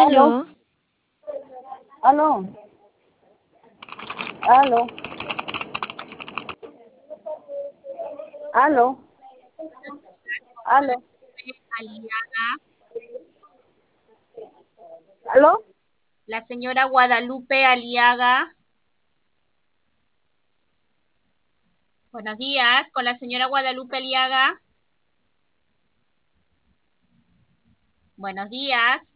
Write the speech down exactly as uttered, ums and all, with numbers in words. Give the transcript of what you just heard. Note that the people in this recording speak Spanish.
Aló, Aló, aló, aló, aló, aló, Aliaga, aló. la señora Guadalupe Aliaga. Buenos días, con la señora Guadalupe Aliaga. Buenos días.